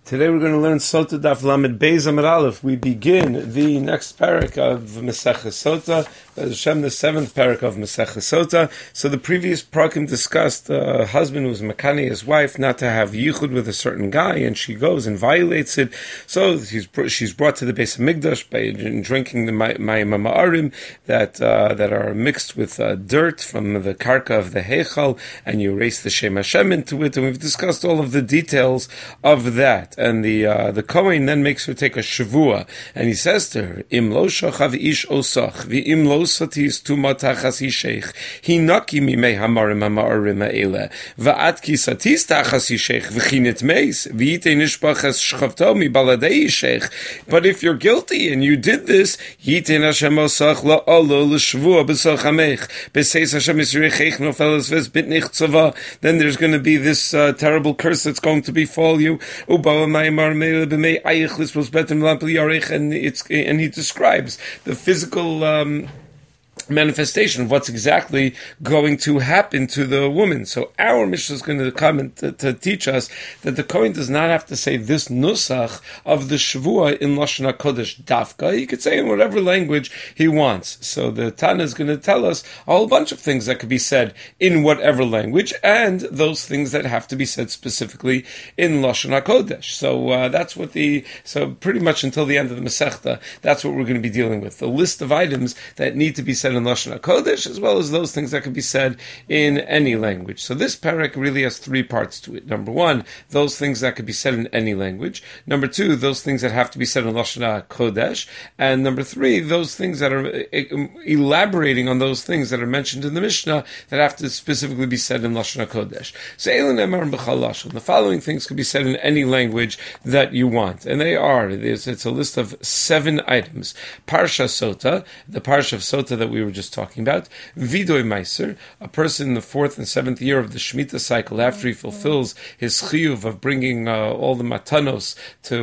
Today we're going to learn Sota Daf Lamed Beis Amud Aleph. We begin the next parak of Maseches Sota, Hashem, the seventh parak of Maseches Sota. So the previous parakim discussed a husband who's makani his wife not to have yichud with a certain guy, and she goes and violates it. So she's brought to the Beis Hamikdash by drinking the mayim ma'arim that are mixed with dirt from the karka of the heichal, and you erase the Shem Hashem into it. And we've discussed all of the details of that. And the Kohen then makes her take a shavua, and he says to her, "Im lo shochav ish osach, v'im lo satis tuma tachas yisheich, hinaki mimei hamarim hamarim ha'ele, va'at ki satis tachas yisheich, v'chinit meis, v'yitei nishbachas shchavto mi baladei yisheich." But if you're guilty and you did this, yitei Hashem osach la'olo l'shavua b'soch hamech, b'seis Hashem yisreichech nofeles ves bitnich tzava, then there's going to be this terrible curse that's going to befall you. And he describes the physical manifestation of what's exactly going to happen to the woman. So our Mishnah is going to come and to teach us that the Kohen does not have to say this nusach of the Shavua in Lashon HaKodesh Dafka. He could say in whatever language he wants. So the Tana is going to tell us a whole bunch of things that could be said in whatever language, and those things that have to be said specifically in Lashon HaKodesh. So that's what so pretty much until the end of the Masechta, that's what we're going to be dealing with. The list of items that need to be said in Lashon HaKodesh, as well as those things that can be said in any language. So this parak really has three parts to it. Number one, those things that can be said in any language. Number two, those things that have to be said in Lashon HaKodesh. And number three, those things that are elaborating on those things that are mentioned in the Mishnah that have to specifically be said in Lashon HaKodesh. So Eilen Emar B'chal Lashon. The following things can be said in any language that you want. And they are, it's a list of 7 items. Parsha Sota, the Parsha of Sota that we were just talking about. Vidoy Meiser, a person in the 4th and 7th year of the Shemitah cycle, after he fulfills his chiyuv of bringing all the matanos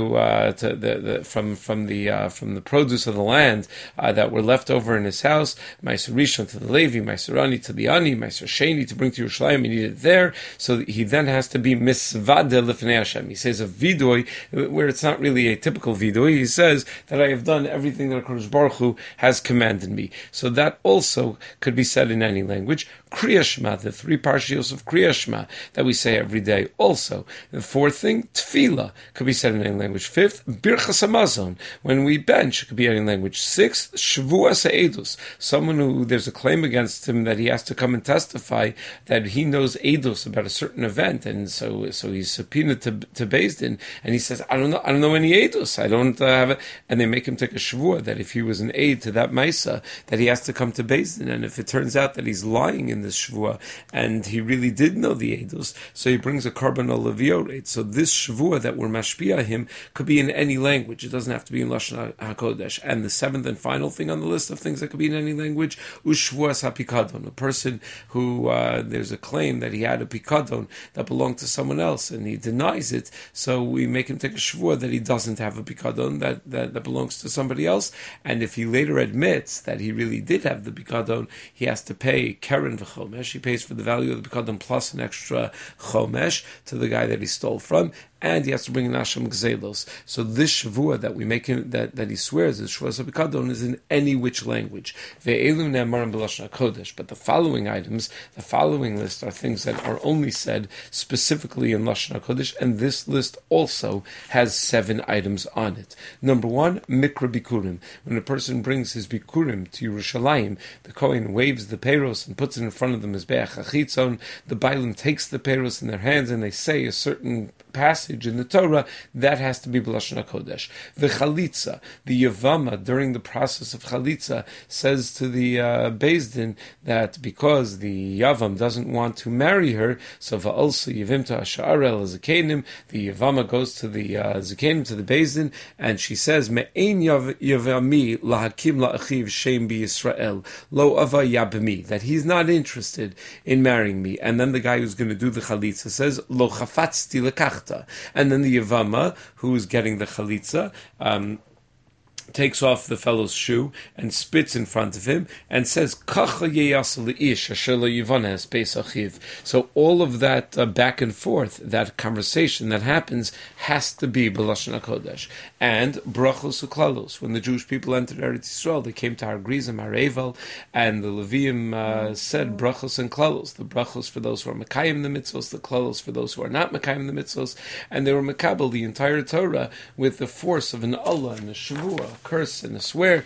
from the produce of the land that were left over in his house. Meiser Rishon to the Levi, Meiser Ani to the Ani, Meiser Sheni to bring to Yerushalayim. He needed it there, so he then has to be misvade lefnei Hashem. He says a vidoy where it's not really a typical vidoy. He says that I have done everything that HaKadosh Baruch Hu has commanded me. So that also could be said in any language. Kriya Shema, the 3 parshios of Kriya Shema that we say every day also. The 4th thing, Tefillah, could be said in any language. 5th, Birchas Hamazon, when we bench, it could be any language. 6th, Shavuas Ha'edus, someone who there's a claim against him that he has to come and testify that he knows Edus about a certain event, and so he's subpoenaed to Beis Din, and he says, I don't know any Edus, I don't have it, and they make him take a Shavua that if he was an aid to that Maisa, that he has to come to Beis Din, and if it turns out that he's lying in this Shavua, and he really did know the Edus, so he brings a Karban Olaviorate. So this Shavua that we're mashpia him could be in any language. It doesn't have to be in Lashon HaKodesh. And the 7th and final thing on the list of things that could be in any language, Ushvuas HaPikadon, a person who there's a claim that he had a Pikadon that belonged to someone else, and he denies it, so we make him take a Shavua that he doesn't have a Pikadon that belongs to somebody else, and if he later admits that he really did have the Pikadon, he has to pay Keren v'chomesh. He pays for the value of the Pikadon plus an extra chomesh to the guy that he stole from, and he has to bring an Asham Gzelos. So this Shavua that we make him, that he swears is Shavua Sabikadon, is in any which language. Ve'elu ne'amarim b'lashon HaKodesh. But the following items, the following list are things that are only said specifically in Lashon HaKodesh, and this list also has 7 items on it. Number 1, Mikra Bikurim. When a person brings his Bikurim to Yerushalayim, the Kohen waves the Peiros and puts it in front of the Mizbeach HaChitzon. The Bailim takes the Peiros in their hands and they say a certain passage in the Torah that has to be B'lashon HaKodesh. The Chalitza, the Yavama, during the process of Chalitza, says to the Beis Din that because the Yavam doesn't want to marry her, so Va'olsa Yavimta Asha'arel Zakenim, the Yavama goes to the Zakenim, to the Beis Din, and she says, Me'ein Yavami lahakim la'achiv shem b'Yisrael, lo ava yabmi, that he's not interested in marrying me. And then the guy who's going to do the Chalitza says, lo chafatzti lekachta. And then the Yavama, who's getting the Chalitza, takes off the fellow's shoe and spits in front of him and says, so all of that back and forth, that conversation that happens, has to be B'Lashon HaKodesh. And brachos uklalos. When the Jewish people entered Eretz Yisrael, they came to Har Grizim, Har Evel, and the Leviim said brachos and klalos. The brachos for those who are Mekayim the mitzvos, the klalos for those who are not Mekayim the mitzvos, and they were Mekabel the entire Torah with the force of an Allah and a Shavua, curse and a swear.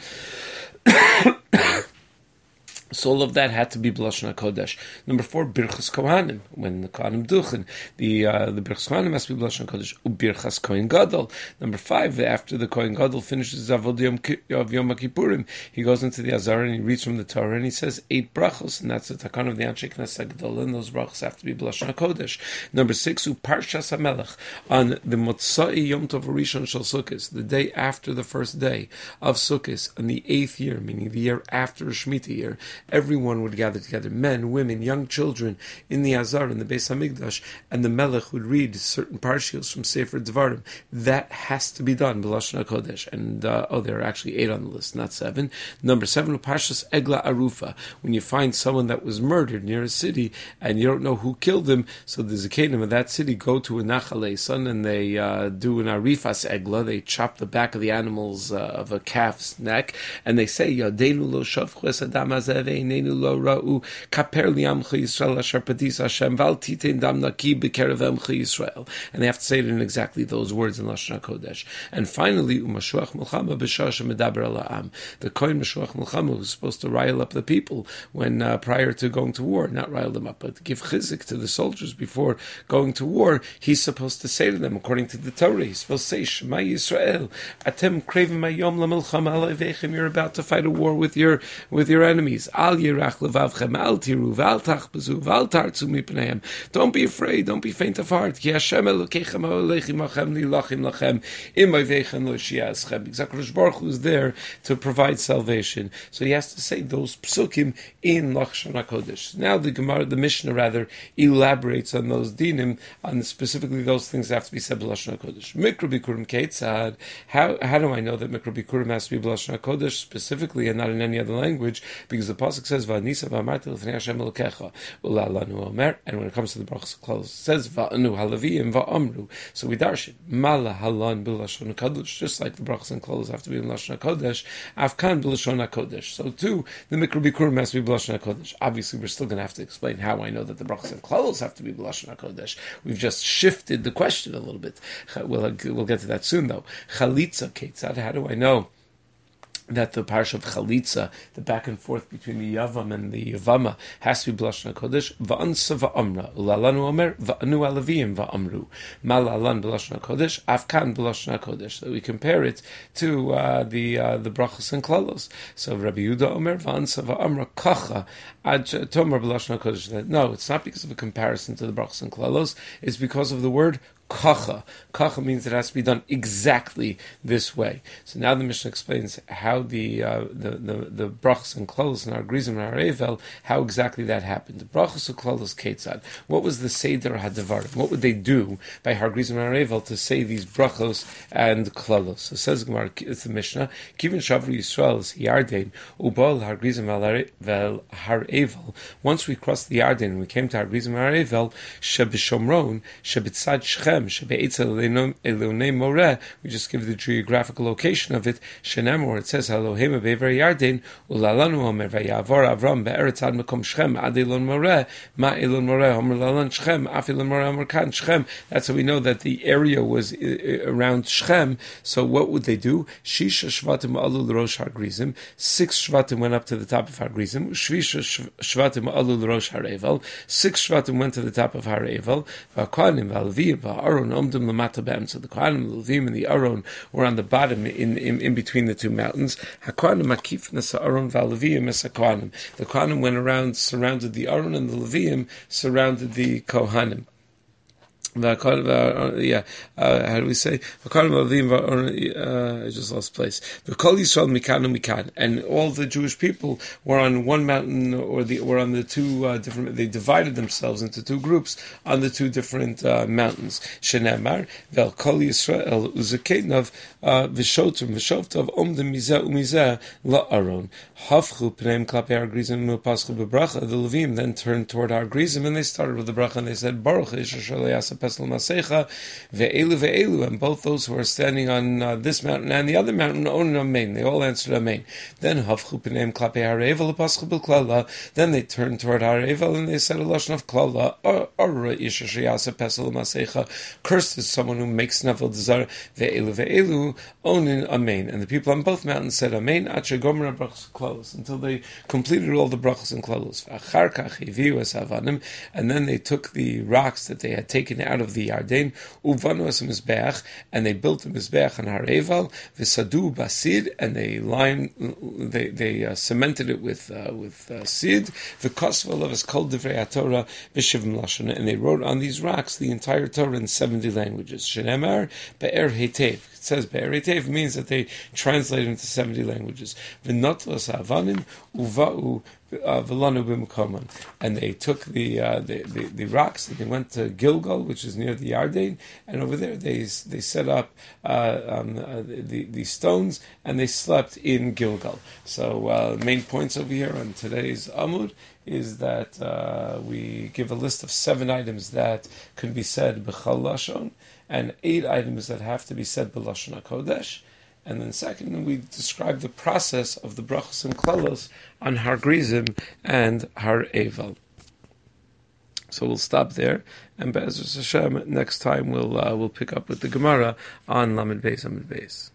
So all of that had to be B'Lashon HaKodesh. Number 4, Birchas Kohanim. When the Kohanim duchen, the Birchas Kohanim has to be B'Lashon HaKodesh. Ubirchas Kohen Gadol. Number 5, after the Kohen Gadol finishes Avodah of Yom Kippurim, he goes into the Azar and he reads from the Torah and he says 8 brachos, and that's the Takan of the Anshe Knesset Gedolah, and those brachos have to be B'Lashon HaKodesh. Number 6, Uparshas HaMelech. On the Motzai Yom Tov Rishon Shel Sukkos, the day after the first day of Sukkos, on the 8th year, meaning the year after Shemitah year, everyone would gather together, men, women, young children, in the Azar, in the Beis Hamikdash, and the Melech would read certain parshios from Sefer Devarim. That has to be done, B'Lashon HaKodesh. And, there are actually 8 on the list, not 7. Number 7, Parshas Egla Arufa. When you find someone that was murdered near a city, and you don't know who killed him, so the Zakanim of that city go to a Nachal Son, and they do an Arifas Egla, they chop the back of the animals of a calf's neck, and they say, Yadeinu lo shavchu es adam hazeh ve'einenu lo ra'u kaper li'amcha Yisrael asher padis Hashem val titein dam naki b'kerev emcha Yisrael. And they have to say it in exactly those words in Lashon HaKodesh. And finally, u'mashuach milchama b'shah shemedaber al ha'am. The kohen mashuach milchama who's supposed to rile up the people when prior to going to war, not rile them up, but give chizik to the soldiers before going to war, he's supposed to say to them, according to the Torah, he's supposed to say, Shema Yisrael, atem krevim hayom lamilchama alayvechem, you're about to fight a war with your enemies. Al yirach levavchem, al tiru, val tachbazu, val tartzu mipneihem. Don't be afraid, don't be faint of heart. Ki Hashem elokechem ha'olechim achem lilachim lachem, im oyvechem lo shiaschem. Because HaKadosh Baruch Hu is there to provide salvation. So he has to say those psukim in Lashon HaKodesh. Now the Gemara, the Mishnah rather, elaborates on those dinim, on specifically those things that have to be said B'Lashon HaKodesh. Mikra Bikurim Keitzad. How do I know that Mikra Bikurim has to be B'Lashon HaKodesh specifically and not in any other language? Because the pasuk says Va'nisa v'amarti l'fnei Hashem Elokecha u'la'alanu omer, and when it comes to the brachos close, it says Va'anu halaviyim va'amru. So we darsh it Mala halan B'Lashon HaKodesh, just like the brachos and close have to be in Lashon HaKodesh. Afkan B'Lashon HaKodesh. So too, the Mikra Bikurim has to be B'Lashon HaKodesh. Obviously, we're still going to have to explain how I know that the brachos and close have to be B'Lashon HaKodesh. We've just shifted the question a little bit. We'll get to that soon, though. Chalitza Keitzad. How do I know that the parsha of Chalitza, the back and forth between the Yavam and the Yavama, has to be B'Lashon HaKodesh? Va'ansa va'amra, u'la'alanu omer, va'anu alaviyim va'amru. Mala'alan B'Lashon HaKodesh, afkan B'Lashon HaKodesh. So we compare it to the brachos and klalos. So Rabbi Yehuda omer, va'ansa va'amra kacha, ad tomer B'Lashon HaKodesh. No, it's not because of a comparison to the brachos and klalos, it's because of the word kacha. Kacha means it has to be done exactly this way. So now the Mishnah explains how the brachos and klalos and our grizim and our evel, how exactly that happened. The brachos and klalos keitzad. What was the seder hadavarim? What would they do by har grizim and har evel to say these brachos and klalos? So says Gemara, it's the Mishnah. Kivin shavru Yisrael is yarden ubal har grizim vel har evel. Once we crossed the Yarden and we came to har grizim and har evel, shebishomron shebitzad Shechem. We just give the geographical location of it. Shenemor, it says Elohim be'ever Yarden ulalanu omer vayavor Avram be'eretz ad makom Shechem ad Elon Moreh ma Elon Moreh omer lalan Shechem af Elon Moreh omer kan Shechem. That's how we know that the area was around Shechem. So what would they do? Shisha shvatim alu l'rosh har grizim. 6 shvatim went up to the top of har grizim. Shvisha shvatim alu l'rosh har evel. 6 shvatim went to the top of har evel. V'akanim v'alviyim Aron omdim lamata b'em. So the Kohanim, the Levim, and the Aron were on the bottom in between the two mountains. HaKohanim makifnes Aron v'Levim es HaKohanim. The Kohanim went around, surrounded the Aron, and the Levim surrounded the Kohanim. Yeah, how do we say? I just lost place. And all the Jewish people were on one mountain, were on the two different. They divided themselves into two groups on the two different mountains. Shenemar vel Kol Yisrael uzakednav v'shotrim v'shovtav omdim mizeh umizeh la'aron hafchu pneim klapei har grizim u'paschu bebracha. The Levim then turned toward our grizim and they started with the bracha and they said Baruch Pesel Masecha ve'elu ve'elu, and both those who are standing on this mountain and the other mountain own Amen. They all answered Amen. Then Havchu Pneim Klapei Harevel Paschu B'Klala. Then they turned toward Harevel and they said a lashon of Klala. Arra Isha Sheyasa Pesel Masecha. Cursed is someone who makes Nevel Dezar ve'elu ve'elu onin Amen. And the people on both mountains said Amen Ache Gomer Brachos Klalos, until they completed all the brachos and klalos. V'achar kach hiviu es avanim, and then they took the rocks that they had taken out of the Yarden, uvanu as a mizbeach, and they built a mizbeach on Har Eval, v'sadu basid, and they cemented it with sid, v'kosvel of his kol divrei Torah b'shivim lashon, and they wrote on these rocks the entire Torah in 70 languages. Shenemar be'er hetev. It says be'er hetev means that they translated into 70 languages. V'notlas avanim uva'u v'lanu b'mukaman, and they took the rocks and they went to Gilgal, which is near the Yarden, and over there they set up the stones and they slept in Gilgal. So main points over here on today's Amud is that we give a list of 7 items that can be said b'chal lashon and 8 items that have to be said b'lashon hakodesh. And then second, we describe the process of the brachos and klalos on Har Grizim and Har Eval. So we'll stop there, and Be'ezus Hashem, next time we'll pick up with the Gemara on Lamed Beis Amud Beis.